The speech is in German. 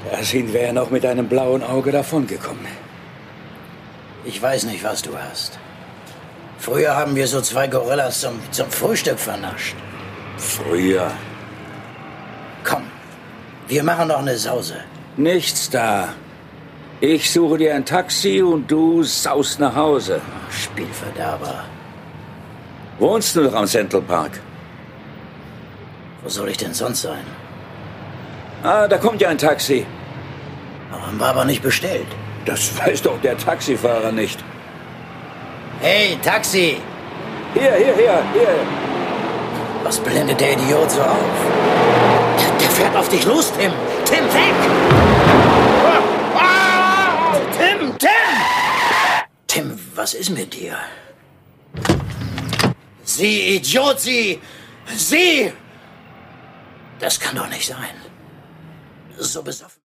Da sind wir ja noch mit einem blauen Auge davongekommen. Ich weiß nicht, was du hast. Früher haben wir so 2 Gorillas zum Frühstück vernascht. Früher? Komm, wir machen noch eine Sause. Nichts da. Ich suche dir ein Taxi und du saust nach Hause. Spielverderber. Wohnst du noch am Central Park? Wo soll ich denn sonst sein? Ah, da kommt ja ein Taxi. War aber nicht bestellt. Das weiß doch der Taxifahrer nicht. Hey, Taxi! Hier. Was blendet der Idiot so auf? Der fährt auf dich los, Tim! Tim, weg! Tim! Tim, was ist mit dir? Sie, Idiot, Sie! Das kann doch nicht sein. So besoffen.